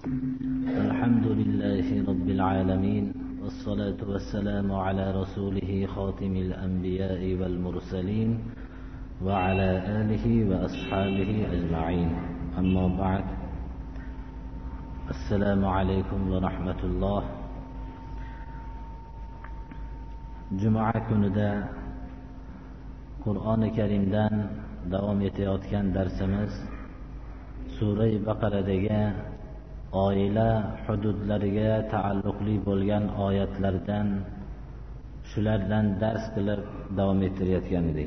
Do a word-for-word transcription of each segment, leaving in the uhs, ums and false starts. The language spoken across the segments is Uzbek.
الحمد لله رب العالمين والصلاة والسلام على رسوله خاتم الأنبياء والمرسلين وعلى آله وأصحابه أجمعين. أما بعد، السلام عليكم ورحمة الله. Cuma kunida Qur'oni Karimdan davom etayotgan darsimiz Sura-i Baqaradagi oila hududlariga taalluqli bo'lgan oyatlardan shulardan dars qilib davom ettirayotgan edik.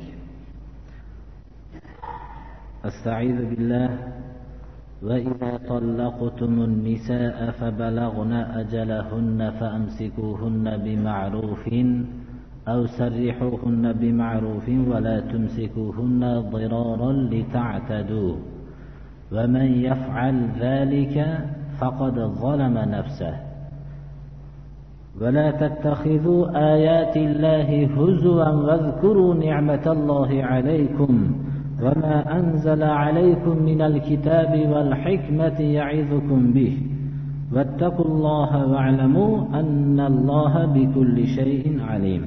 Astaizu billah. Va idza tallaqtumun nisaa fabalagna ajalahunna famsikuhunna bima'rufin aw sarrihuhunna bima'rufin wa la tumsikuhunna diraran lita'tadu. Wa man yaf'al dhalika faqad zalama nafsahu. Wa la tattakhidhu ayati Allahi huzwan wadhkuru ni'matallahi 'alaykum wa ma anzala 'alaykum minal kitabi wal hikmati ya'idhukum bihi wattaqullaha wa'lamu annallaha bikulli shay'in 'alim.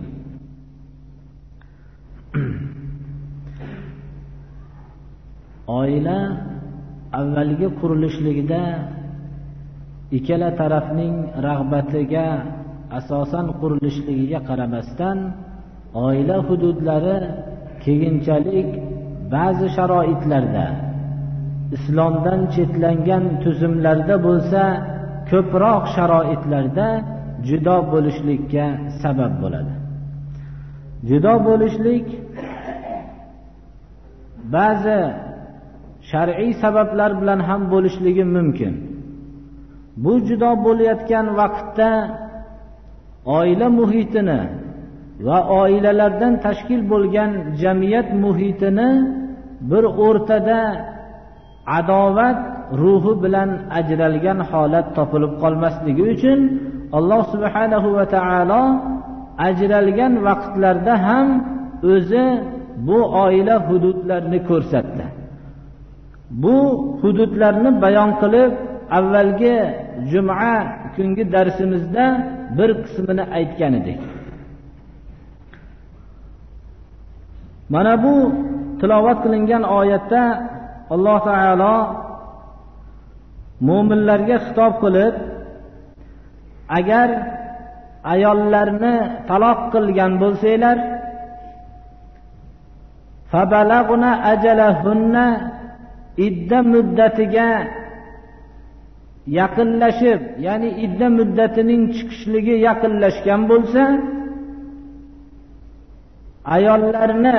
Oila avvalgi qurilishligida ikkala tarafning rag'batiga asosan qurilishligiga qaramasdan oila hududlari keyinchalik ba'zi sharoitlarda islomdan chetlangan tuzumlarda bo'lsa ko'proq sharoitlarda judo bo'lishlikka sabab bo'ladi. Judo bo'lishlik ba'zi shar'iy sabablar bilan ham bo'lishligi mumkin. Bu judo bo'layotgan vaqtda oila muhitini va oilalardan tashkil bo'lgan jamiyat muhitini bir o'rtada adovat ruhi bilan ajralgan holat topilib qolmasligi uchun Alloh subhanahu va taolo ajralgan vaqtlarda ham o'zi bu oila hududlarini ko'rsatdi. Bu hududlarni bayon qilib avvalgi juma kungi darsimizda bir qismini aytgan edik. Mana bu tilovat qilingan oyatda Alloh taolo mu'minlarga xitob qilib, agar ayollarni taloq qilgan bo'lsanglar, fabalagna ajalahunna, idda muddatiga yaqinlashib, ya'ni idda muddatining chiqishligi yaqinlashgan bo'lsa, ayollarni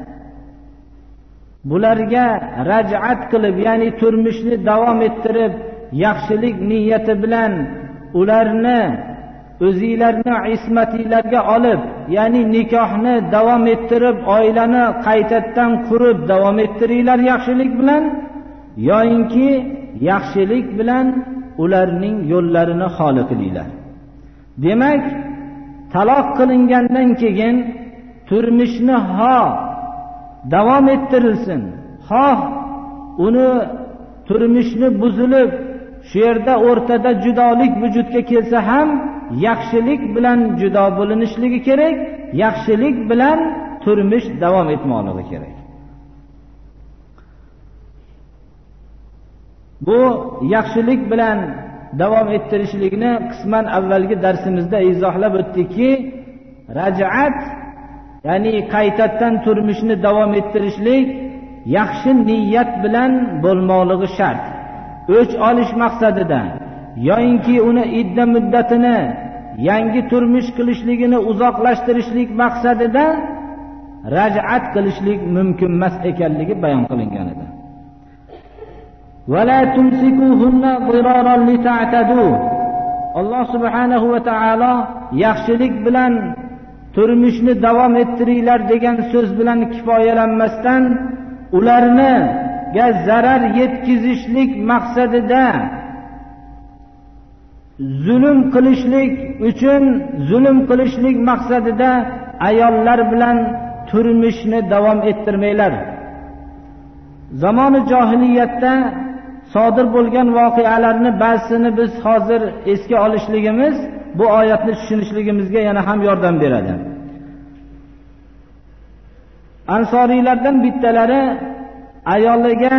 bularga raj'at qilib, ya'ni turmushni davom ettirib, yaxshilik niyati bilan ularni o'zinglarni ismatinglarga olib, ya'ni nikohni davom ettirib, oilani qaytadan qurib davom ettiringlar yaxshilik bilan, yoinki yaxshilik bilan ularning yo'llarini xoli qilinglar. Demak, taloq qilingandan keyin turmushni ho davom ettirilsin, ho uni turmushni buzilib shu yerda o'rtada judolik vujudga kelsa ham yaxshilik bilan judo bo'linishligi kerak, yaxshilik bilan turmush davom etmoqligi kerak. Bu yaxshilik bilan davom ettirishlikni qisman avvalgi darsimizda izohlab o'tdikki, raj'at, ya'ni qaytadan turmushni davom ettirishlik yaxshi niyat bilan bo'lmoqligi shart. O'ch olish maqsadida yoinki uni idda muddatini yangi turmush qilishligini uzoqlashtirishlik maqsadida raj'at qilishlik mumkin emas ekanligi bayon qilingan edi. Va la tumsikuhunna diraran lita'tadu. Alloh subhanahu va taolo yaxshilik bilan turmushni davom ettiringlar degan so'z bilan kifoyalanmasdan ularni ga zarar yetkazishlik maqsadida zulm qilishlik uchun zulm qilishlik maqsadida ayollar bilan turmushni davom ettirmanglar. Zamoni johiliyatda sodir bo'lgan voqealarni ba'zisini biz hozir esga olishligimiz bu oyatni tushunishligimizga yana ham yordam beradi. Ansoriylardan bittalari ayoliga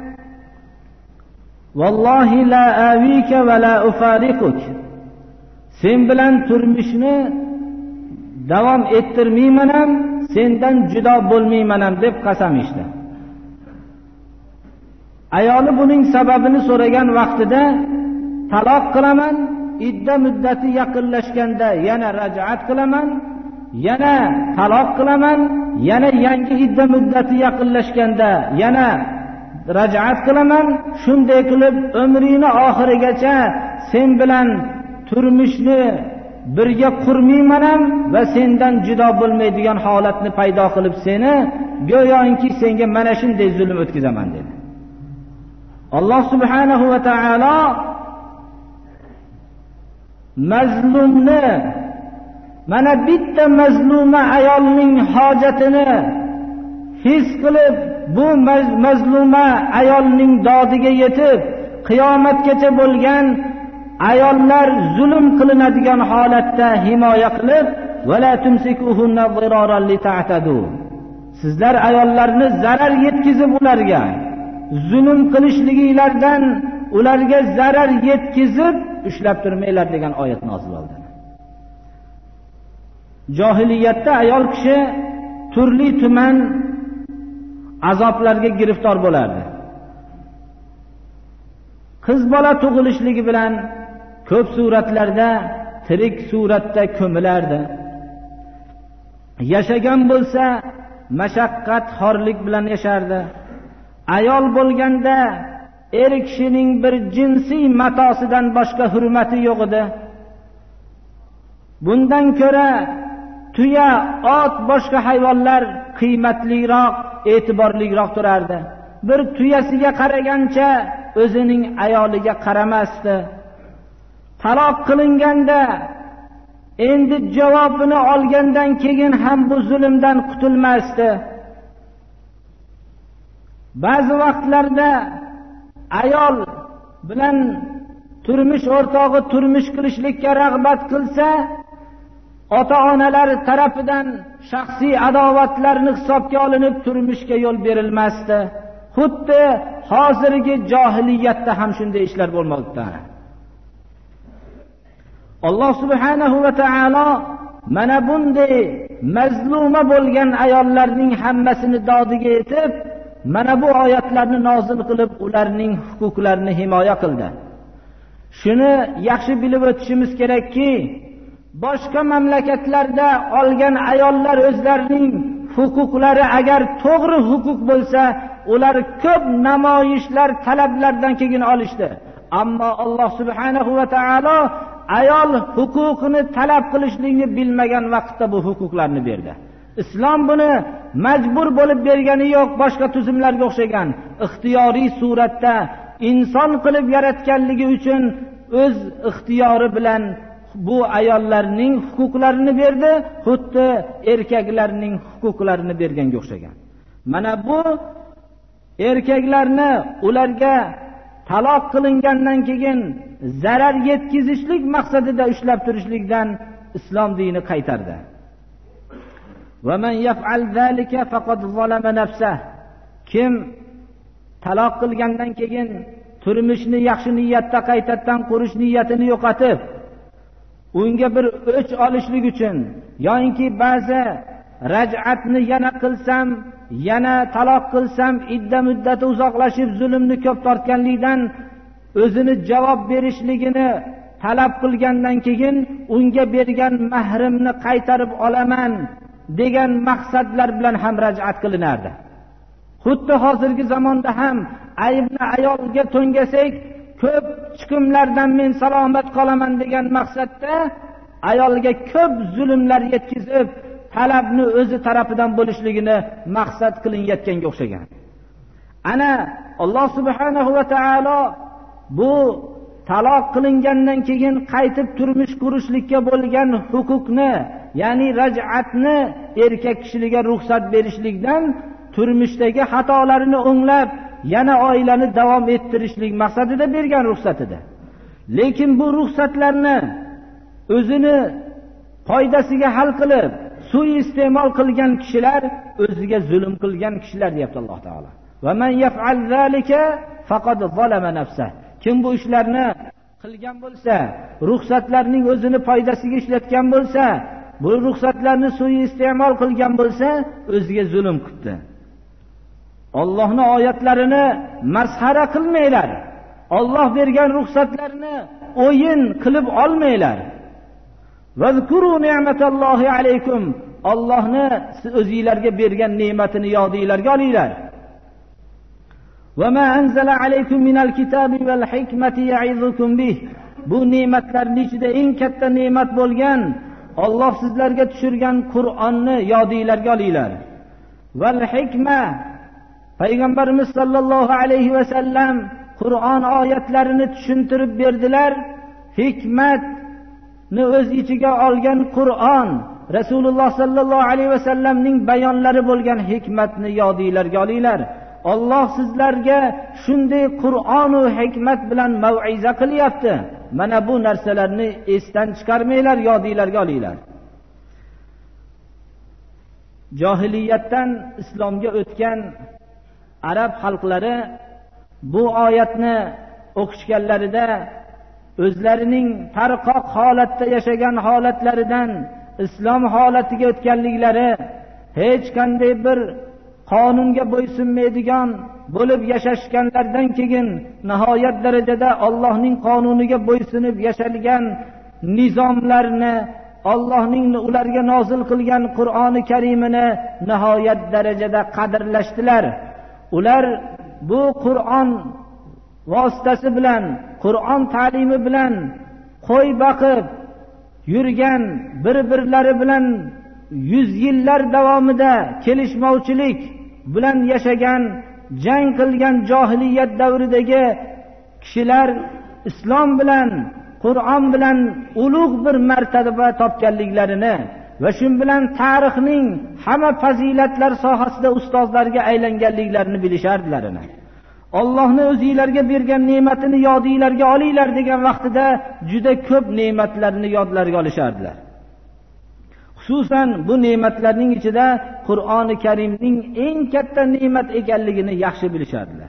vallohi la avika va la ufariquk, sen bilan turmushni davom ettirmayman ham, sendan judo bo'lmayman ham deb qasam ichdi. Ayoli buning sababini so'ragan vaqtida taloq qilaman, idda muddati yaqinlashganda yana raj'at qilaman, yana taloq qilaman, yana yangi idda muddati yaqinlashganda yana raj'at qilaman, shunday qilib umringni oxirigacha sen bilan turmushni birga qurmayman ham va sendan judo bo'lmaydigan holatni paydo qilib seni go'yoki senga mana shunday zulm o'tkazaman dedi. Alloh subhanahu va taolo mazlumni, mana bitta mazluma ayolning hojatini his qilib, bu mazluma ayolning dodiga yetib qiyomatgacha bo'lgan ayollar zulm qilinadigan holatda himoya qilib, wala tumsikuhunna diraran lita'tadu, sizlar ayollarni zarar yetkazib ularga zulm qilishliginglardan ularga zarar yetkazib ushlab turmanglar degan oyat nozil bo'ldi. Johiliyatda ayol kishi turli tuman azoblarga giriftor bo'lardi. Qiz bola tug'ilishligi bilan ko'p suratlarda tirik suratda ko'milardi. Yashagan bo'lsa mashaqqat, xorlik bilan yashardi. Ayol bo'lganda er kishining bir jinsiy matosidan boshqa hurmati yo'q edi. Bundan ko'ra tuya, ot, boshqa hayvonlar qiymatliroq, e'tiborliroq turardi. Bir tuyasiga qaragancha o'zining ayoliga qaramasdi. Taloq qilinganda endi javobini olgandan keyin ham bu zulmdan qutulmasdi. Ba'zi vaqtlarda ayol bilan turmush o'rtog'i turmush qilishlikka rag'bat qilsa, ota-onalar tarafidan shaxsiy adovatlarni hisobga olinib turmushga yo'l berilmasdi. Xuddi hozirgi johiliyatda ham shunday ishlar bo'lmoqda. Alloh subhanahu va taolo mana bunday mazluma bo'lgan ayollarning hammasini dodiga yetib, mana bu oyatlarni nozil qilib ularning huquqlarini himoya qildi. Shuni yaxshi bilib o'tishimiz kerakki, boshqa mamlakatlarda olgan ayollar o'zlarining huquqlari agar to'g'ri huquq bo'lsa, ular ko'p namoyishlar, talablardan keyin olishdi. Ammo Alloh subhanahu va taolo ayol huquqini talab qilishlikni bilmagan vaqtda bu huquqlarni berdi. Islom buni majbur bo'lib bergani yo'q, boshqa tuzumlarga o'xshagan ixtiyoriy suratda inson qilib yaratganligi uchun o'z ixtiyori bilan bu ayollarning huquqlarini berdi, xuddi erkaklarning huquqlarini berganga o'xshagan. Mana bu erkaklarni ularga taloq qilingandan keyin zarar yetkazishlik maqsadida ushlab turishlikdan islom dini qaytardi. Va man yaf'al zalika faqad zalama nafsah. Kim taloq qilgandan keyin turmushni yaxshi niyatda qaytadan qurish niyatini yo'qotib, unga bir o'ch olishlik uchun yoki ba'zi raj'atni yana qilsam, yana taloq qilsam, idda muddati uzoqlashib zulmni ko'p tortganlikdan o'zini javob berishligini talab qilgandan keyin unga bergan mahrimni qaytarib olaman degan maqsadlar bilan ham raj'at qilinardi. Xuddi hozirgi zamonda ham aybni ayolga to'ngasak, ko'p chiqimlardan men salomat qolaman degan maqsadda ayolga ko'p zulmlar yetkazib, talabni o'zi tarafidan bo'lishligini maqsad qilinayotganga o'xshagan. Ana Alloh subhanahu va taolo bu taloq qilingandan keyin qaytib turmush qurishlikka bo'lgan huquqni, ya'ni raj'atni erkak kishiga ruxsat berishlikdan turmushdagi xatolarini o'nglab, yana oilani davom ettirishlik maqsadida bergan ruxsatidir. Lekin bu ruxsatlarni o'zini foydasiga hal qilib suiiste'mol qilgan kishilar o'ziga zulm qilgan kishilar deyapti Alloh taolo. Va man yaf'al zalika faqad zalama nafsa. Kim bu ishlarni qilgan bo'lsa, ruxsatlarning o'zini foydasiga ishlatgan bo'lsa, bu ruxsatlarni suiiste'mol qilgan bo'lsa, o'ziga zulm qildi. Allohning oyatlarini masxara qilmanglar. Alloh bergan ruxsatlarni o'yin qilib olmanglar. Vazkuru ni'matallohi alaykum. Allohni siz o'zingizlarga bergan ne'matini yodingizlarga olinglar. Va ma anzala alaykum minal kitabi val hikmati ya'izukum bih. Bu ne'matlarning ichida eng katta ne'mat bo'lgan Alloh sizlarga tushirgan Qur'onni yodingizlarga olinglar. Val hikma, Payg'ambarimiz sollallohu alayhi va sallam Qur'on oyatlarini tushuntirib berdilar. Hikmatni o'z ichiga olgan Qur'on, Rasululloh sollallohu alayhi va sallamning bayonlari bo'lgan hikmatni yodingizlarga olinglar. Alloh sizlarga shunday Qur'on va hikmat bilan mau'iza qilyapti. Mana bu narsalarni esdan chiqarmanglar, yodingizlarga olinglar. Johiliyatdan islomga o'tgan arab xalqlari bu oyatni o'qishganlarida o'zlarining farqoq holatda yashagan holatlaridan islom holatiga o'tganliklari, hech qanday bir qonunga bo'ysunmaydigan bo'lib yashashganlardan keyin nihoyat darajada Allohning qonuniga bo'ysunib yashalgan nizomlarni, Allohning ularga nozil qilgan Qur'oni Karimini nihoyat darajada qadrlashdilar. Ular bu Qur'on vositasi bilan, Qur'on ta'limi bilan qo'y baqib yurgan, bir-birlari bilan yuz yillar davomida kelishmovchilik bilan yashagan, jang qilgan johiliyat davridagi kishilar islom bilan, Qur'on bilan ulug' bir martaba topganliklarini va shu bilan tarixning hamma fazilatlar sohasida ustozlarga aylanganliklarini bilishardilar. Allohning o'zingizlarga bergan ne'matini yodingizlarga olinglar degan vaqtida juda ko'p ne'matlarni yodlarga olishardilar. Xususan bu ne'matlarning ichida Qur'oni Karimning eng katta ne'mat ekanligini yaxshi bilishardilar.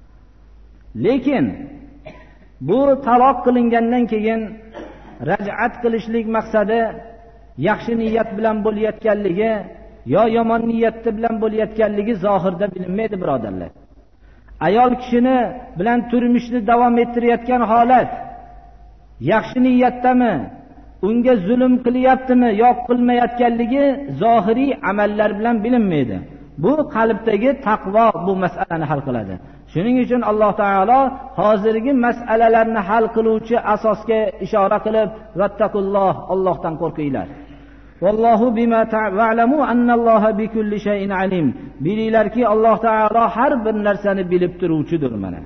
Lekin bu taloq qilingandan keyin raj'at qilishlik maqsadi yaxshi niyat bilan bo'layotganligi yo yomon niyat bilan bo'layotganligi zohirda bilinmaydi, birodarlar. Ayol kishini bilan turmushni davom ettirayotgan holat yaxshi niyatdami, unga zulm qilyaptimi yo'q qilmayotganligi zohiriy amallar bilan bilinmaydi. Bu qalbdagi taqvo bu masalani hal qiladi. Shuning uchun Alloh taolo hozirgi masalalarni hal qiluvchi asosga ishora qilib, vattaqulloh, Allohdan qo'rqinglar. Vallohu bima ta'lamu annalloha bikulli shay'in alim. Bilinglarki, Alloh taolo har bir narsani bilib turuvchidir mana.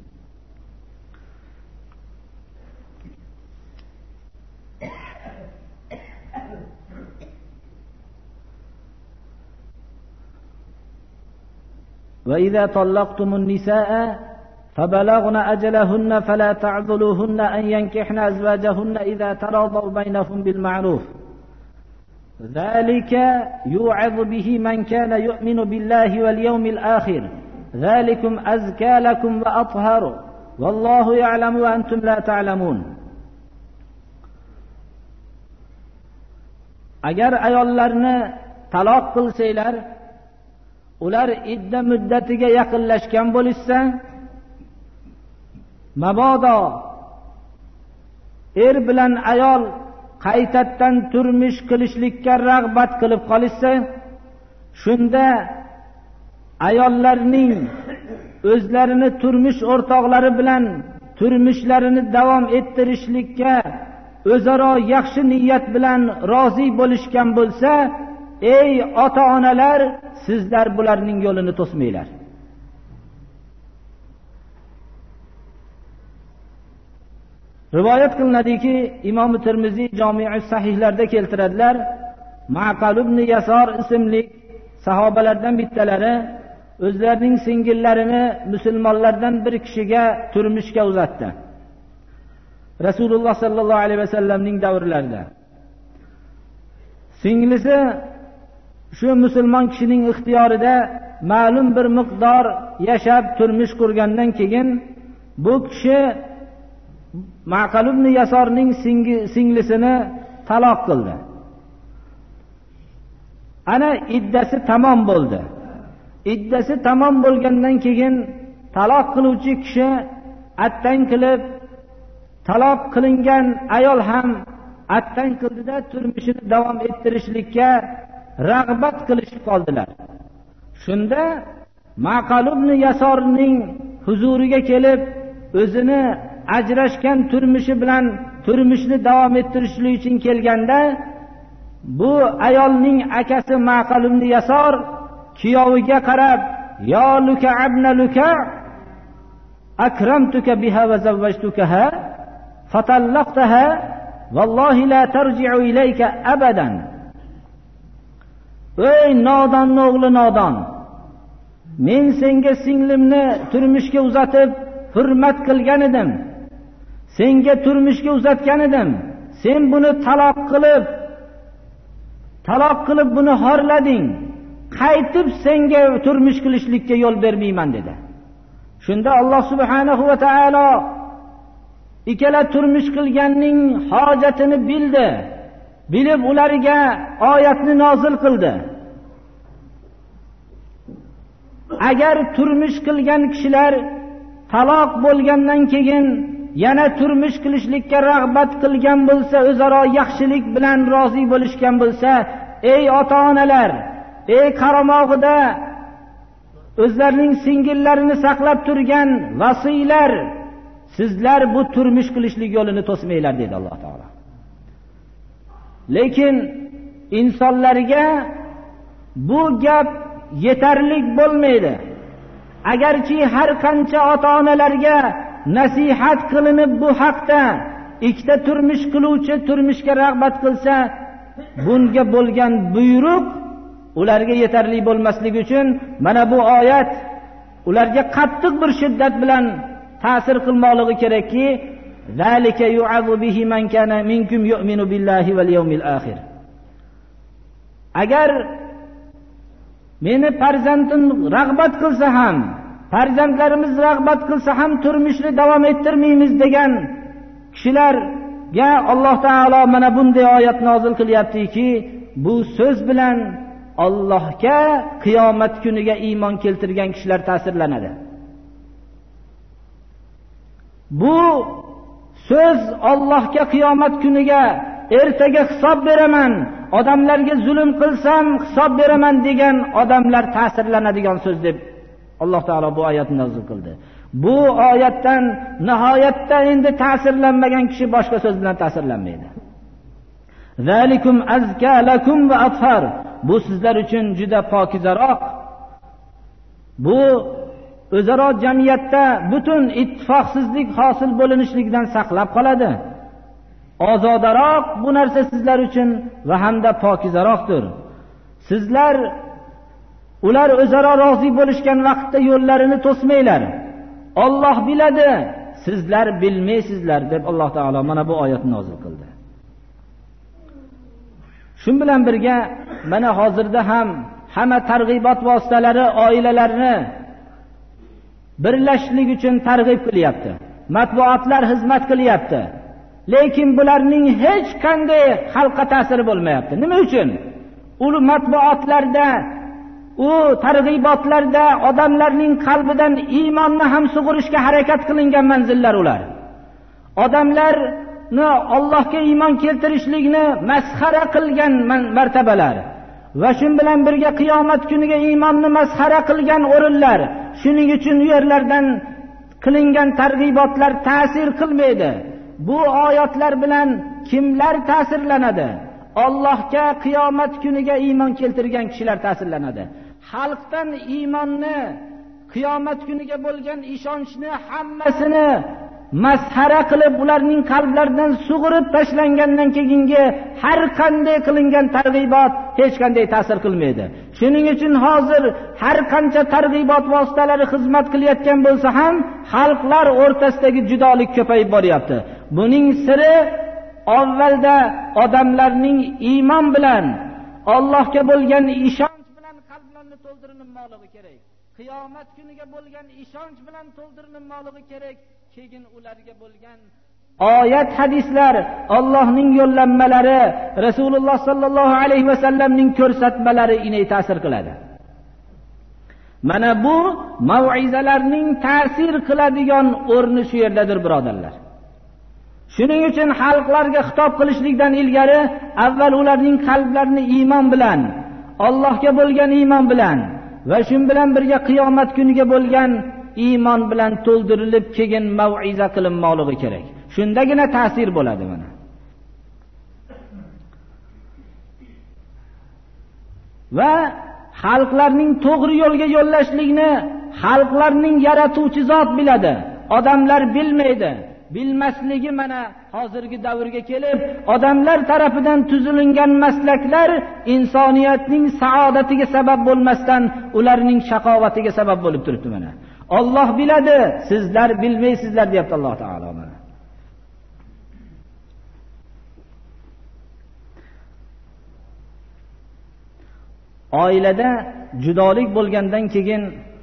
وَإِذَا طَلَّقْتُمُ النِّسَاءَ فَبَلَغْنَ أَجَلَهُنَّ فَلَا تَعْضُلُوهُنَّ أَنْ يَنكِحْنَ أَزْوَاجَهُنَّ إِذَا تَرَاضَوْا بَيْنَهُم بِالْمَعْرُوفِ ذَلِكَ يُوعَظُ بِهِ مَنْ كَانَ يُؤْمِنُ بِاللَّهِ وَالْيَوْمِ الْآخِرِ ذَلِكُمْ أَزْكَى لَكُمْ وَأَطْهَرُ وَاللَّهُ يَعْلَمُ وَأَنْتُمْ لَا تَعْلَمُونَ. Agar ayollarni taloq qilsanglar, ular idda muddatiga yaqinlashgan bo'lsa, mabodo er bilan ayol qaytadan turmush qilishlikka rag'bat qilib qolishsa, shunda ayollarning o'zlarini turmush o'rtoqlari bilan turmushlarini davom ettirishlikka o'zaro yaxshi niyat bilan rozi bo'lishgan bo'lsa, ey ota-onalar, sizlar bularning yo'lini to'smanglar. Rivoyat qilinadiki, Imom Tirmiziy Jami' sahihlarda keltiradilar, Ma'qal ibn Yasor ismli sahobalardan bittalari o'zlarining singillarini musulmonlardan bir kishiga turmushga uzatdi. Rasululloh sallallohu alayhi vasallamning davrlarida singlisi shu musulmon kishining ixtiyorida ma'lum bir miqdor yashab turmush qurgandan keyin bu kishi Ma'qal ibn Yasorning singlisini taloq qildi. Ana iddasi tamom bo'ldi. Iddasi tamom bo'lgandan keyin taloq qiluvchi kishi attan qilib taloq qilingan ayol ham attan qildida turmushini davom ettirishlikka rag'bat qilishib qoldilar. Shunda Ma'qal ibn Yasorning huzuriga kelib o'zini ajrashgan turmushi bilan turmushni davom ettirishlik uchun kelganda bu ayolning akasi Ma'qal ibn Yasor kiyoviga qarab yo luka abna luka akramtuka biha va zawwajtukaha fatallaqtaha vallohi la tarji'u ilayka abadan. Ey nodon o'g'li nodon, men senga singlimni turmushga uzatib hurmat qilgan edim, senga turmushga uzatgan edim, sen buni taloq qilib taloq qilib buni horlading, qaytib senga turmush qilishlikka yo'l bermayman dedi. Shunda Alloh subhanahu va taolo ikkala turmush qilganning hojatini bildi, bilib ularga oyatni nozil qildi. Agar turmush qilgan kishilar taloq bo'lgandan keyin yana turmush qilishlikka rag'bat qilgan bo'lsa, o'zaro yaxshilik bilan rozi bo'lishgan bo'lsa, ey ota-onalar, ey qaramog'ida o'zlarining singillarini saqlab turgan vasiylar, sizlar bu turmush qilishlik yo'lini to'smanglar dedi Alloh taolo. Lekin insonlarga bu gap yetarli bo'lmaydi. Agarchi har qancha ota-onalarga nasihat qilinib bu haqda ikkita turmush qiluvchi turmushga rag'bat qilsa, bunga bo'lgan buyruq ularga yetarli bo'lmasligi uchun mana bu oyat ularga qattiq bir shiddat bilan ta'sir qilmoqligi kerakki, zalika yu'azu bihi man kana minkum yu'minu billahi val yawmil akhir. Agar meni farzandim rag'bat qilsa ham, farzandlarimiz rag'bat qilsa ham turmushni davom ettirmaymiz degan kishilarga Alloh taolo mana bunday oyat nozil qilyaptiki, bu so'z bilan Allohga qiyomat kuniga iymon keltirgan kishilar ta'sirlanadi. Bu so'z Allohga qiyomat kuniga ertaga hisob beraman, odamlarga zulm qilsam hisob beraman degan odamlar ta'sirlanadigan so'z deb Alloh taolo bu oyatni nozil qildi. Bu oyatdan nihoyatda endi ta'sirlanmagan kishi boshqa so'z bilan ta'sirlanmaydi. Zalikum azka lakum va athhar. Bu sizlar uchun juda pokizaroq. Bu o'zaro jamiyatda butun ittifoqsizlik hosil bo'linishligidan saqlab qoladi. Ozodaroq bu narsa sizlar uchun va hamda pokizaroqdir. Sizlar ular o'zaro rozi bo'lishgan vaqtda yo'llarini to'smanglar. Alloh biladi, sizlar bilmaysizlar deb Alloh taolo mana bu oyatni nozil qildi. Shun bilan birga mana hozirda ham hamma targ'ibot vositalari oilalarni birlashishlik uchun targ'ib qilyapti. Matbuotlar xizmat qilyapti. Lekin bularning hech qanday xalqqa ta'siri bo'lmayapti. Nima uchun? U matbuotlarda, u targ'ibotlarda odamlarning qalbidan iymonni ham sug'urishga harakat qilingan manzillar ular. Odamlarni Allohga iymon keltirishlikni masxara qilgan martabalar va shun bilan birga qiyomat kuniga iymonni masxara qilgan o'rinlar. Shuning uchun u yerlardan qilingan targ'ibotlar ta'sir qilmaydi. Bu oyatlar bilan kimlar ta'sirlanadi? Allohga qiyomat kuniga iymon keltirgan kishilar ta'sirlanadi. Xalqdan iymonni, qiyomat kuniga bo'lgan ishonchni hammasini masxara qilib ularning qalblaridan sug'urib tashlangandan keyingi har qanday qilingan targ'ibot hech qanday ta'sir qilmaydi. Shuning uchun hozir har qancha targ'ibot vositalari xizmat qilayotgan bo'lsa ham xalqlar o'rtasidagi judolik ko'payib boryapti. Buning siri avvalda odamlarning iymon bilan, Allohga bo'lgan ishonch bilan qalblarini to'ldirilmoqligi kerak. Qiyomat kuniga bo'lgan ishonch bilan to'ldirilmoqligi kerak. Keyin ularga bo'lgan oyat hadislar, Allohning yo'llanmalari, Rasululloh sallallohu alayhi vasallamning ko'rsatmalari inay ta'sir qiladi. Mana bu mau'izalarning ta'sir qiladigan o'rni shu yerdadir, birodarlar. Shuning uchun xalqlarga xitob qilishlikdan ilgari avval ularning qalblarini iymon bilan, Allohga bo'lgan iymon bilan va shu bilan birga qiyomat kuniga bo'lgan iymon bilan to'ldirilib, keyin mau'iza qilinmoqligi kerak. Shundagina ta'sir bo'ladi mana. Va xalqlarning to'g'ri yo'lga yo'llashlikni xalqlarning yaratuvchi zot biladi. Odamlar bilmaydi. Bilmasligi mana hozirgi davrga kelib, odamlar tarafidan tuzilingan maslaklar insoniyatning saodatiga sabab bo'lmasdan ularning shaqovatiga sabab bo'lib turibdi mana. Alloh biladi, sizlar bilmaysizlar deyapti Alloh taolo mana. Oilada judolik bo'lgandan keyin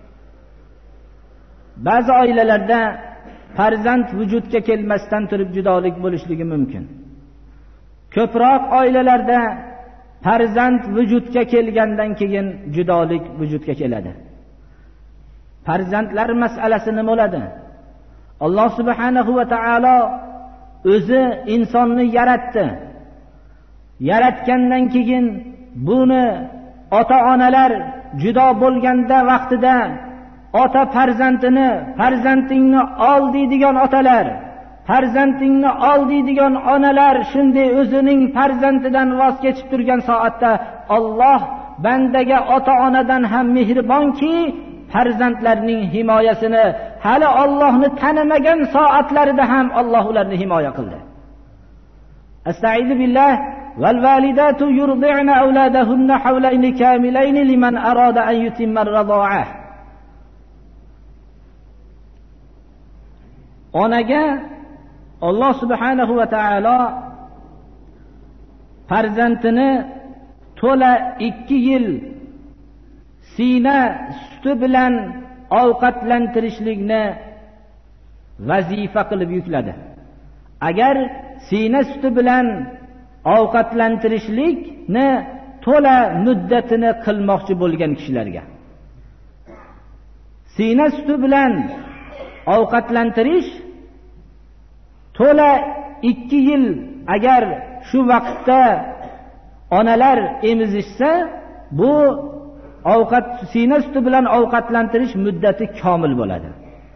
ba'zi oilalarda farzand vujudga kelmasdan turib judolik bo'lishligi mumkin. Ko'proq oilalarda farzand vujudga kelgandan keyin judolik vujudga keladi. Farzandlar masalasi nima bo'ladi? Alloh subhanahu va taolo o'zi insonni yaratdi. Yaratgandan keyin buni ota-onalar judo bo'lganda vaqtida ota farzandini, farzandingni ol deydigan otalar, farzandingni ol deydigan onalar shunday o'zining farzandidan voz kechib turgan soatda Alloh bandaga ota-onadan ham mehribonki, farzandlarning himoyasini hali Allohni tanimagan soatlarida ham Alloh ularni himoya qildi. Astaizu billah val validatu yurdi'na awladahunna hawlayni kamilayni liman arada an yutimma ar-rada'ah. Onaga Alloh subhanahu va taolo farzandini to'la ikki yil sina suti bilan ovqatlantirishlikni vazifa qilib yukladi. Agar sina suti bilan ovqatlantirishlikni to'la muddatini qilmoqchi bo'lgan kishilarga, sina suti bilan ovqatlantirish to'la ikki yil agar shu vaqtda onalar emizishsa, bu ovqat sina suti bilan ovqatlantirish muddati komil bo'ladi.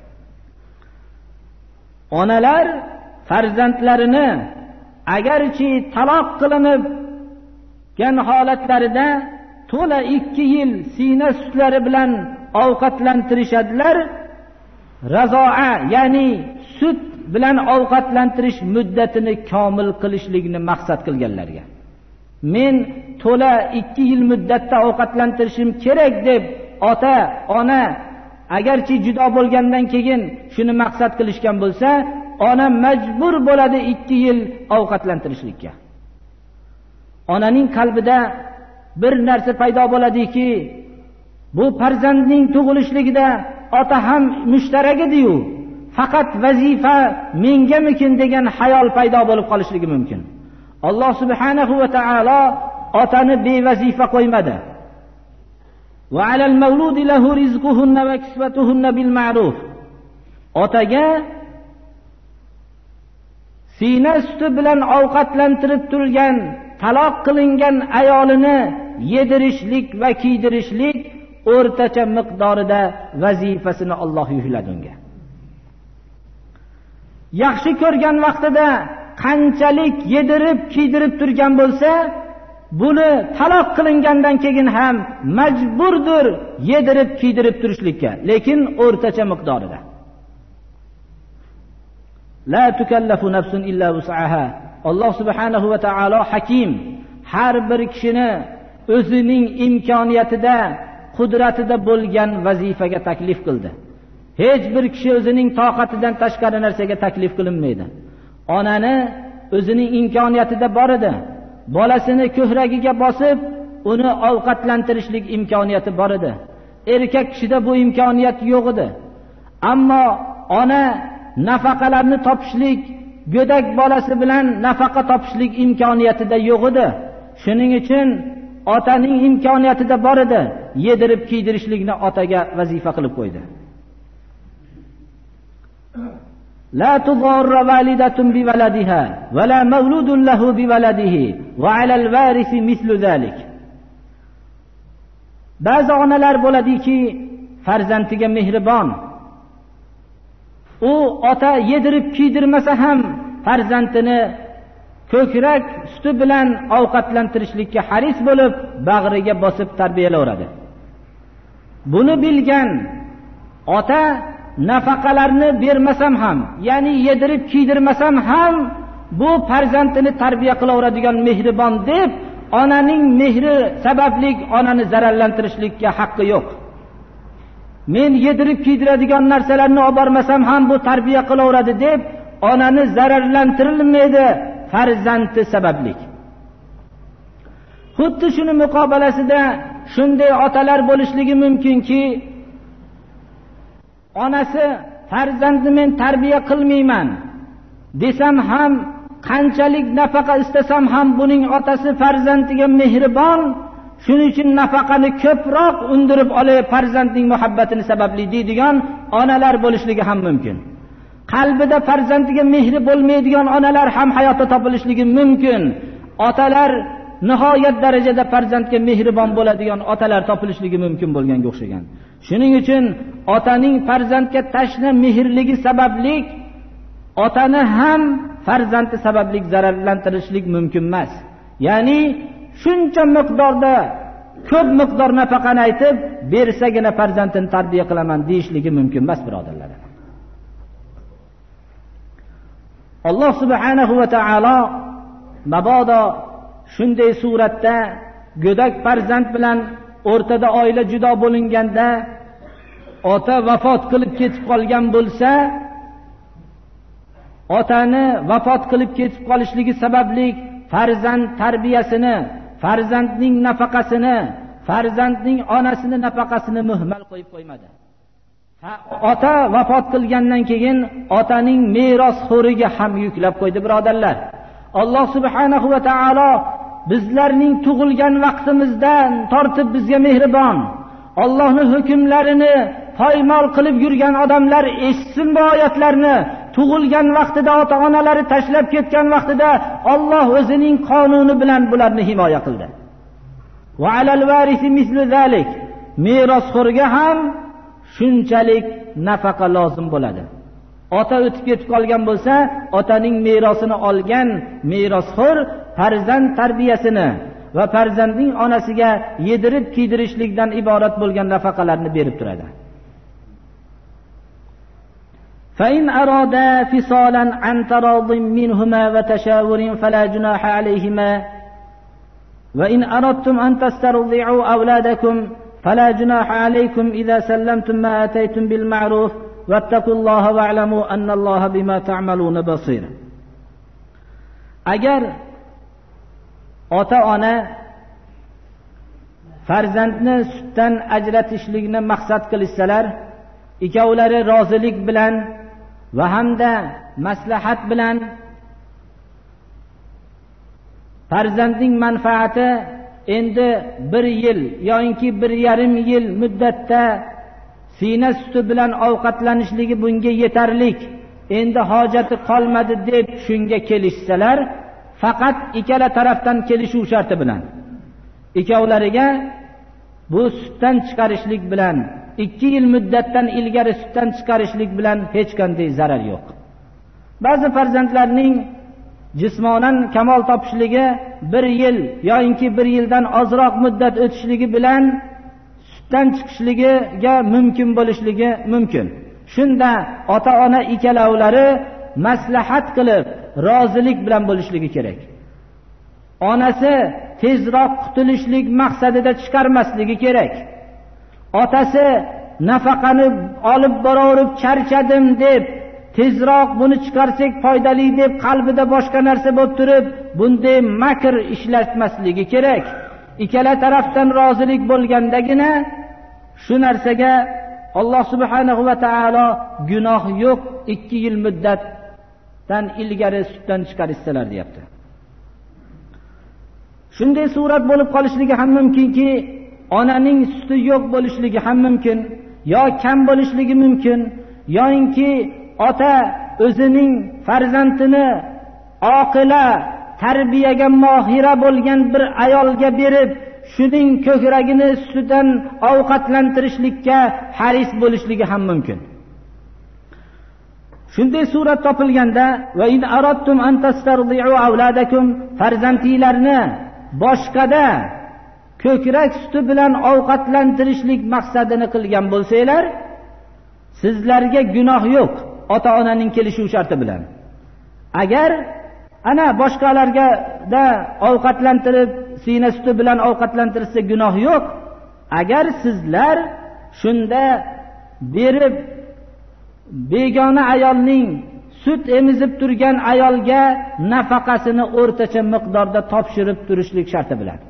Onalar farzandlarini agarchi taloq qilingan holatlarida to'la ikki yil sina sutlari bilan ovqatlantirishadilar. Razoa, ya'ni sut bilan ovqatlantirish muddatini komil qilishlikni maqsad qilganlarga. Men to'la ikki yil muddatda ovqatlantirishim kerak deb ota, ona agarchi judo bo'lgandan keyin shuni maqsad qilishgan bo'lsa, ona majbur bo'ladi ikki yil ovqatlantirishlikka. Onaning qalbida bir narsa paydo bo'ladiki, bu farzandning tug'ilishligida ota ham mushtarak edi-yu, faqat vazifa mengamikin degan xayol paydo bo'lib qolishligi mumkin. Alloh subhanahu va taolo otani bevazifa qo'ymadi. Va alal mawludi lahu rizquhunna va kisvatuhunna bil ma'ruf. Otaga sina suti bilan ovqatlantirib turgan, taloq qilingan ayolini yedirishlik va kiydirishlik o'rtacha miqdorida vazifasini Alloh yukladi unga. Yaxshi ko'rgan vaqtida qanchalik yedirib, kiydirib turgan bo'lsa, buni taloq qilingandan keyin ham majburdir yedirib, kiydirib turishlikka, lekin o'rtacha miqdorida. La tukallafu nafsun illa wus'aha. Alloh subhanahu va taolo hakim, har bir kishini o'zining imkoniyatida, qudratida bo'lgan vazifaga taklif qildi. Hech bir kishi o'zining toqatidan tashqari narsaga taklif qilinmaydi. Onani o'zining imkoniyatida bor edi. Bolasini ko'kragiga bosib, uni ovqatlantirishlik imkoniyati bor edi. Erkak kishida bu imkoniyat yo'q edi. Ammo ona nafaqalarni topishlik, go'dak bolasi bilan nafaqa topishlik imkoniyatida yo'q edi. Shuning uchun otaning imkoniyatida bor edi. Yedirib kiydirishlikni otaga vazifa qilib qo'ydi. La tudarra walidatun bi waladiha wa la mawludun lahu bi waladihi wa 'ala al-warisi mislu zalik. Ba'zi onalar bo'ladiki, farzandiga mehribon. U ota yedirib kiydirmasa ham farzandini ko'krak suti bilan ovqatlantirishlikka haris bo'lib, bag'riga bosib tarbiyalayveradi. Buni bilgan ota nafaqalarni bermasam ham, ya'ni yedirib kiydirmasam ham bu farzandini tarbiya qilaveradigan mehribon deb, onaning mehri sababli onani zararlantirishlikka haqqi yo'q. Men yedirib kiydiradigan narsalarni olib bormasam ham bu tarbiya qilaveradi deb, onani zararlantirilmaydi farzandi sababli. Xuddi shuni muqobalasida shunday otalar bo'lishligi mumkinki, onasi farzandni men tarbiya qilmayman desam ham, qanchalik nafaqa istasam ham buning otasi farzandiga mehribon, shuning uchun nafaqani ko'proq undirib olay farzandning muhabbatini sababli deydigan onalar bo'lishligi ham mumkin. Qalbida farzandiga mehri bo'lmaydigan onalar ham hayotda topilishligi mumkin. Otalar nihoyat darajada farzandga mehribon bo'ladigan otalar topilishligi mumkin bo'lganga o'xshagan. Shuning uchun otaning farzandga tashna mehrligi sababli otani ham farzandi sababli zararlantirishlik mumkin emas. Ya'ni shuncha miqdorda ko'p miqdor nafaqani aytib bersagina farzandini tarbiya qilaman deyishligi mumkin emas, birodarlar. Alloh subhanahu va taolo mabodo shunday suratda go'dak farzand bilan o'rtada oila judo bo'linganda ota vafot qilib ketib qolgan bo'lsa, otani vafot qilib ketib qolishligi sababli farzand tarbiyasini, farzandning nafaqasini, farzandning onasini nafaqasini muhmal qo'yib qo'ymadi. Ota vafot qilgandan keyin otaning merosxo'riga ham yuklab qo'ydi, birodarlar. Alloh subhanahu va taolo bizlarning tug'ilgan vaqtimizdan tortib bizga mehribon. Allohning hukmlarini poymol qilib yurgan odamlar eshitsin bu oyatlarni. Tug'ilgan vaqtida ota-onalari tashlab ketgan vaqtida Alloh o'zining qonuni bilan bularni himoya qildi. Va alal varisi mislu zalik. Merosxo'rga ham shunchalik nafaqa lozim bo'ladi. Ota o'tib ketib qolgan bo'lsa, otaning merosini olgan merosxo'r farzand tarbiyasini va farzandning onasiga yedirib kiydirishlikdan iborat bo'lgan nafaqalarni berib turadi. فإن أرادا فصالا عن تراض منهما وتشاور فلا جناح عليهما وإن أردتم أن تسترضعوا أولادكم فلا جناح عليكم إذا سلمتم ما آتيتم بالمعروف واتقوا الله واعلموا أن الله بما تعملون بصير. Agar ota-ona farzandni sutdan ajratishlikni maqsad qilsalar, ikkovlari rozilik bilan va hamda maslahat bilan farzandning manfaati endi bir yil yoki bir yarim yil muddatda sina suti bilan ovqatlanishligi bunga yetarlik, endi hojati qolmadi deb shunga kelishsalar, faqat ikkala tarafdan kelishuv sharti bilan ikkovlariga bu sutdan chiqarishlik bilan ikki yil muddatdan ilgari sutdan chiqarishlik bilan hech qanday zarar yo'q. Ba'zi farzandlarning jismonan kamol topishligi bir yil yoki bir yildan ozroq muddat o'tishligi bilan sutdan chiqishligiga mumkin bo'lishligi mumkin. Shunda ota-ona ikkalovlari maslahat qilib rozilik bilan bo'lishligi kerak. onasi tezroq qutulishlik maqsadida chiqarmasligi kerak. Otasi nafaqani olib boraverib charchadim deb tezroq buni chiqarsak foydali deb qalbida boshqa narsa bo'lib turib bunday makr ishlatmasligi kerak. Ikkala tarafdan rozilik bo'lgandagina shu narsaga Alloh subhanahu va taolo gunoh yo'q, ikki yil muddatdan ilgari sutdan chiqarishsalar deyapti. Shunday surat bo'lib qolishligi ham mumkinki, onaning suti yo'q bo'lishligi ham mumkin, yo kam bo'lishligi mumkin, yoinki ota o'zining farzandini oqila, tarbiyaga mohira bo'lgan bir ayolga berib, shuning ko'kragini sutidan ovqatlantirishlikka haris bo'lishligi ham mumkin. Shunday surat topilganda va in aradtum an tastardi'u auladakum, farzandlarni boshqada ko'krak suti bilan ovqatlantirishlik maqsadini qilgan bo'lsanglar, sizlarga gunoh yo'q, ota-onaning kelishuv sharti bilan. Agar ana boshqalarga da ovqatlantirib, sina suti bilan ovqatlantirsa gunoh yo'q. Agar sizlar shunda berib begona ayolning sut emizib turgan ayolga nafaqasini o'rtacha miqdorda topshirib turishlik sharti bilan.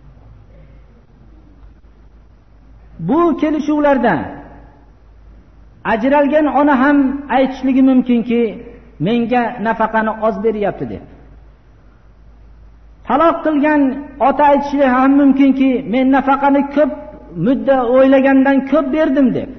Bu kelishuvlarda ajralgan ona ham aytishligi mumkinki, menga nafaqani oz beryapti deb. Taloq qilgan ota aytishi ham mumkinki, men nafaqani ko'p muddat o'ylagandan ko'p berdim deb.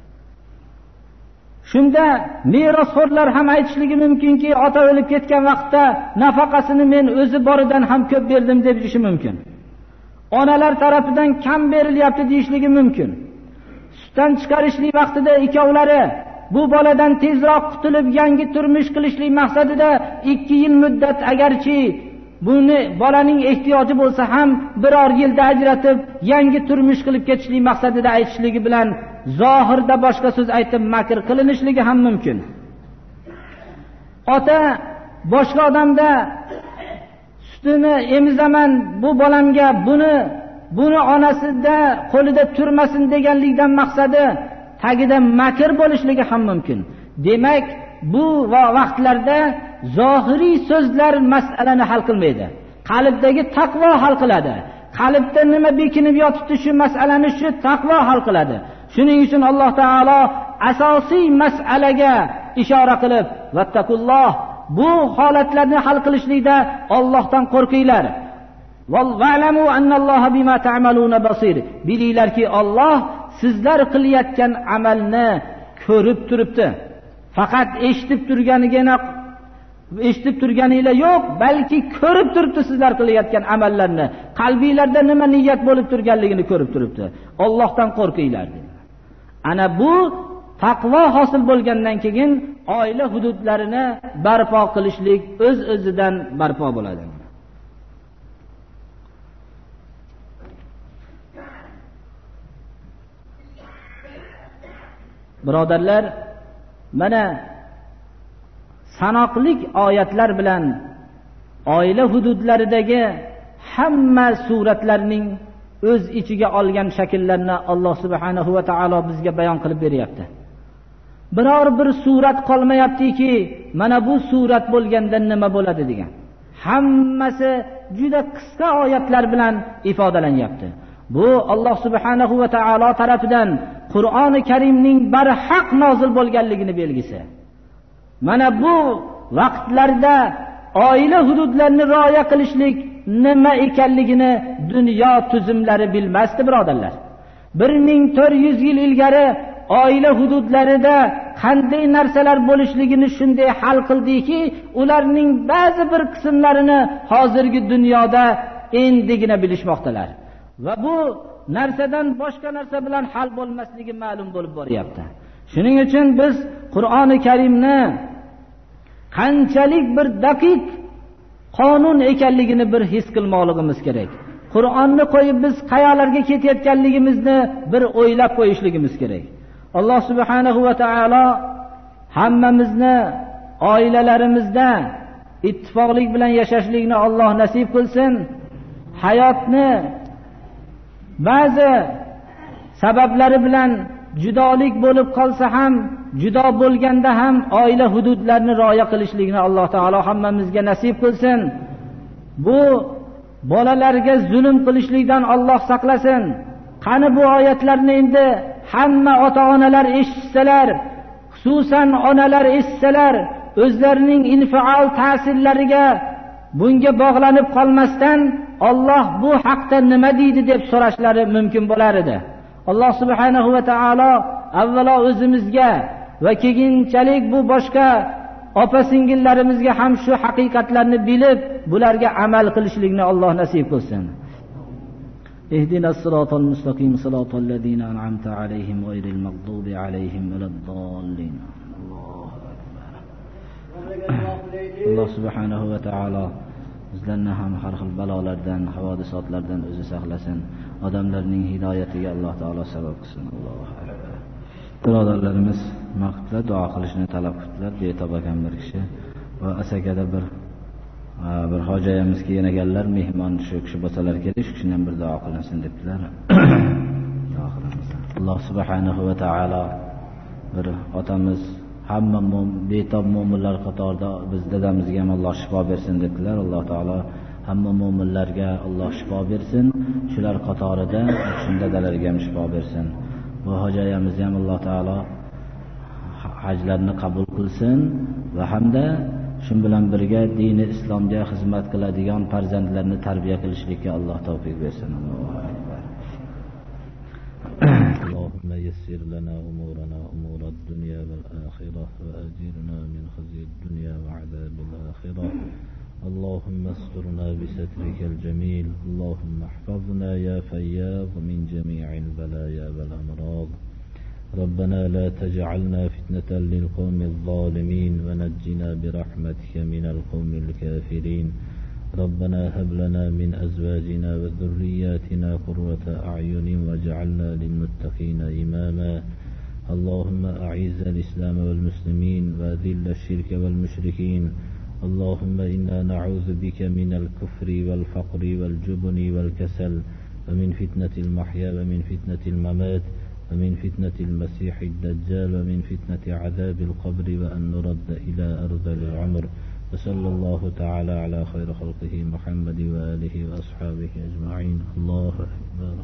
Shunda merosxo'rlar ham aytishligi mumkinki, ota o'lib ketgan vaqtda nafaqasini men o'zi boridan ham ko'p berdim deb deyishi mumkin. Onalar tarafidan kam berilyapti deyishligi mumkin. Sutdan chiqarishlik vaqtida ikkovlari bu boladan tezroq qutulib yangi turmush qilishlik maqsadida ikki yil muddat agarchi buni bolaning ehtiyoji bo'lsa ham biror yilda ajratib yangi turmush qilib ketishlik maqsadida aytishligi bilan zohirda boshqa so'z aytib makr qilinishligi ham mumkin. Ota boshqa odamda sutini emizaman bu bolamga, buni buni onasida qo'lida turmasin deganlikdan maqsadi tagida makr bo'lishligi ham mumkin. Demak, bu vaqtlarda zohiriy so'zlar masalani hal qilmaydi. Qalbdagi taqvo hal qiladi. Qalbda nima bekinib yotibdi, shu masalani shu taqvo hal qiladi. Shuning uchun Alloh taolo asosiy masalaga ishora qilib, vattaqulloh, bu holatlarni hal qilishlikda Allohdan qo'rqinglar. Va'lamu annalloha bima ta'maluna basir. Bilinglarki, Alloh sizlar qilayotgan amalni ko'rib turibdi. Faqat eshitib turganigina eshitib turganinglar yo'q, balki ko'rib turibdi sizlar qilayotgan amallarni. Qalbingizda nima niyat bo'lib turganligini ko'rib turibdi. Allohdan qo'rqinglar dedi. Ana bu taqvo hosil bo'lgandan keyin oila hududlarini barpo qilishlik o'z-o'zidan barpo bo'ladi. Birodarlar, mana sanoqlik oyatlar bilan oila hududlaridagi hamma suratlarning o'z ichiga olgan shakllarni Alloh subhanahu va taolo bizga bayon qilib beryapti. Biror bir surat qolmayaptiki, mana bu surat bo'lganda nima bo'ladi degan. Hammasi juda qisqa oyatlar bilan ifodalanyapti. Bu Alloh subhanahu va taolo tarafidan Qur'oni Karimning barhaq nozil bo'lganligini belgisi. Mana bu vaqtlarda oila hududlarini rioya qilishlik nima ekanligini dunyo tuzumlari bilmasdi, birodarlar. bir ming to'rt yuz yil ilgari oila hududlarida qanday narsalar bo'lishligini shunday hal qildiki, ularning ba'zi bir qismlarini hozirgi dunyoda endigina bilishmoqdalar. Va bu narsadan boshqa narsa bilan hal bo'lmasligi ma'lum bo'lib boryapti. Shuning uchun biz Qur'oni Karimni qanchalik bir daqiq qonun ekanligini bir his qilmoqligimiz kerak. Qur'onni qo'yib biz qayoqlarga ketayotganligimizni bir o'ylab qo'yishligimiz kerak. Alloh subhanahu va taolo hammamizni oilalarimizda ittifoqlik bilan yashashlikni Alloh nasib qilsin. Hayotni ba'zi sabablari bilan judolik bo'lib qolsa ham, judo bo'lganda ham oila hududlarini rioya qilishlikni Alloh taolo hammamizga nasib qilsin. Bu bolalarga zulm qilishlikdan Alloh saqlasin. Qani bu oyatlarni endi hamma ota-onalar eshitsalar, xususan onalar eshitsalar, o'zlarining infial ta'sirlariga bunga bog'lanib qolmasdan Alloh bu haqda nima deydi deb so'rashlari mumkin bo'lar edi. Alloh subhanahu va taolo avvalo o'zimizga va keyinchalik bu boshqa opa-singillarimizga ham shu haqiqatlarni bilib, bularga amal qilishlikni Alloh nasib qilsin. Ihdinas siratal mustaqim siratal ladzina an'amta alayhim ghayril maghdubi alayhim waladdallin. Alloh subhanahu va taolo bizlarni ham har xil balolardan, havodisotlardan o'zi saqlasin. Odamlarning hidoyatiga Alloh taolo sabab qilsin. Allohu akbar. Birodarlarimiz maqtlar duo qilishni talab qildilar. Betob akam bir kishi va Asakada bir bir hojayamiz kelgan ekanlar, mehmon shu kishi bo'lsalar kerak, shu kishidan bir duo qilinsin debdilar. Duo qilamiz. Alloh subhanahu va taolo bir otamiz hamma betob mo'minlar qatorida biz dadamizga ham Alloh shifo bersin debdilar. Alloh taolo hamma mo'minlarga Alloh shifo bersin. Shular qatorida shunda dadalarga ham shifo bersin. Bu hojayamizni ham Alloh taolo hajlarni qabul qilsin va hamda shu bilan birga dini islomga xizmat qiladigan farzandlarni tarbiya qilishlikka Alloh tavfiq bersin. Allohu akbar. Allohumma yassir lana umurana umurad dunya val akhirah va ajirna min khizyid dunya va azabil akhirah. اللهم استرنا بسترك الجميل. اللهم احفظنا يا فياض من جميع البلايا والأمراض. ربنا لا تجعلنا فتنة للقوم الظالمين ونجنا برحمتك من القوم الكافرين. ربنا هب لنا من أزواجنا وذرياتنا قرة أعين واجعلنا للمتقين إماما. اللهم أعز الإسلام والمسلمين وأذل الشرك والمشركين. اللهم إنا نعوذ بك من الكفر والفقر والجبن والكسل ومن فتنة المحيا ومن فتنة الممات ومن فتنة المسيح الدجال ومن فتنة عذاب القبر وأن نرد إلى أرذل العمر. وصلى الله تعالى على خير خلقه محمد وآله وأصحابه أجمعين. الله أكبر.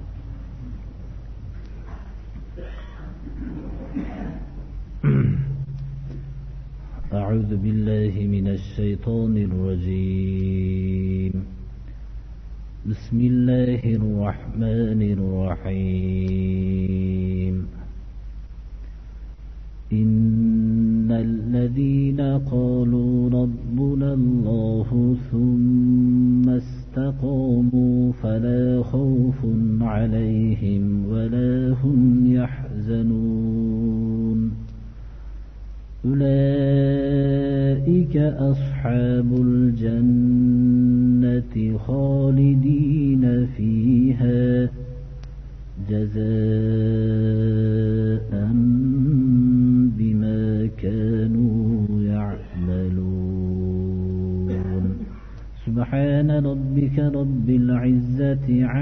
أعوذ بالله من الشيطان الرجيم. بسم الله الرحمن الرحيم. إن الذين قالوا ربنا الله ثم استقاموا فلا خوف عليهم ولا هم يحزنون. أولئك أصحاب الجنة خالدين فيها جزاء بما كانوا يعملون. سبحان ربك رب العزة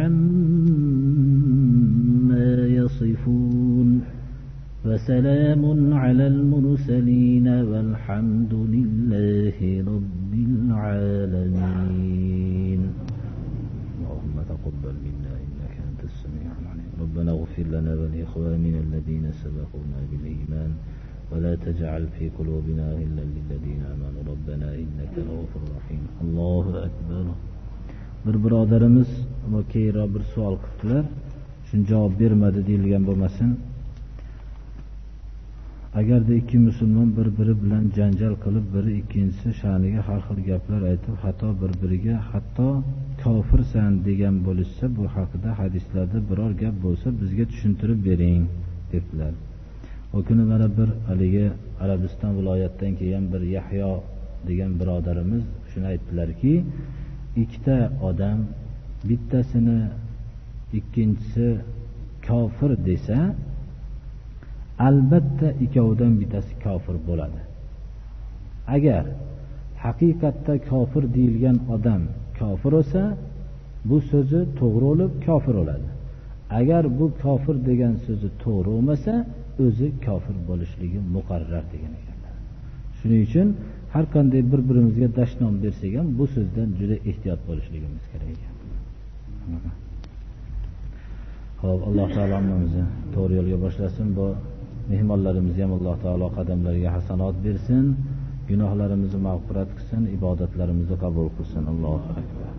عما يصفون وسلام على المرسلين والحمد لله رب العالمين. اللهم تقبل منا إنك أنت السميع العليم. ربنا اغفر لنا ولإخواننا الذين سبقونا بالإيمان ولا تجعل في قلوبنا غلا للذين آمنوا ربنا إنك رؤوف رحيم. الله أكبر. Bir birodarimiz va keyinroq bir savol qildilar. Shuni javob bermadi deyilgan bo'lmasin. Agarda ikki musulmon bir-biri bilan janjal qilib, biri ikkinchisi sha'niga har xil gaplar aytib, hatto bir-biriga hatto kofirsan degan bo'lsa, bu haqida hadislarda biror gap bo'lsa bizga tushuntirib bering dedilar. O kuni mana bir haligi Arabiston viloyatidan kelgan bir Yahyo degan birodarimiz shuni aytdilarki, ikkita odam bittasini ikkinchisi kofir desa, albatta ikkovidan bittasi kofir bo'ladi. Agar haqiqatda kofir deyilgan odam kofir bo'lsa, bu so'zi to'g'ri bo'lib kofir bo'ladi. Agar bu kofir degan so'zi to'g'ri bo'lmasa, o'zi kofir bo'lishligi muqarrar degan ekanlar. Shuning uchun har qanday bir-birimizga dashnom bersak ham bu so'zdan juda ehtiyot bo'lishligimiz kerak ekan. Xo'p, Alloh taolo bizni to'g'ri yo'lga boshlasin. Bu mehmonlarimizni ham Alloh taolo qadamlariga hasanot bersin, gunohlarimizni mag'firat qilsin, ibodatlarimizni qabul qilsin. Allohu akbar.